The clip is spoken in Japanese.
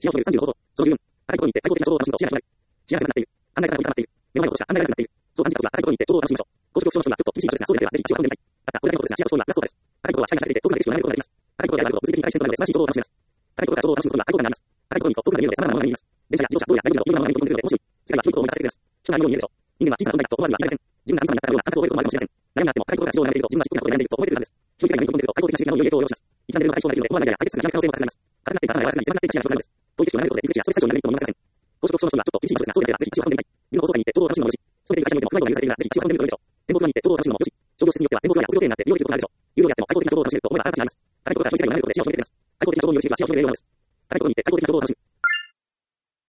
視野を広げる35歩。その14。高いところに行って、対抗的な情報を楽しむと視野が広がる。視野が狭くなっている。考え方が広がっている。目の前のことしか考えられなくなっている。そう感じたときは、高いところに行って情報を楽しみましょう。高所恐怖症の人はちょっと厳しい場所ですが、そうでなければぜひ一応頼んでみたい。たった、これだけのことですが、視野を広げるのはラストオーダーです。高いところは視界が開いていて、遠くまで景色を眺めることができます。高いところであると物理的に対してとなるので、素晴らしい情報を楽しめます。高いところから情報を楽しむことには対抗感があります。高いところに行くと遠くまで見えるので様々なものが見えます。電車や自動車、道路やライブなどいろんなものが見えるので面白い。世界は広いことを思い出させてくれます。人がいるように見えるでしょう。人間は小さな存在だと思わずにはいられません。自分が神様になったような感覚を覚えることもあるかもしれません。悩みがあっても高いところから地上を眺めていると、自分は低くなことで悩んでいると思えているはずです。広い世界に飛んでいると開放的な瞬間をより永遠とを要します。一番レベルの解消ができるので、思わないや解決が極め可能性も高くなります。硬くなっていた頭が柔らかくなり、狭くなっていた視野が広がるのです。遠い景色を眺めることで、入り口やストレス解消になれるとも思いません。高所恐怖症の人はちょっと厳しい場所ですが、そうでなければぜひ一応頼んでみたい。ビルの高層階に行って道路を楽しむのもよし、勤めている会社においても高いところが優先されるならぜひ一応頼んでみることでしょう。展望フロアに行って道路を楽しむのもよし、商業施設によっては展望フロアや屋上庭園になって利用できることがあるでしょう。有料であっても開放的な情報を楽しめると思えばあらかじめあります。高いところから広い世界を眺めることで視野を広げてくれます。開放的な情報を見る視野が視野を広げるようなものです。高いところに行って開放的な情報を楽しむ。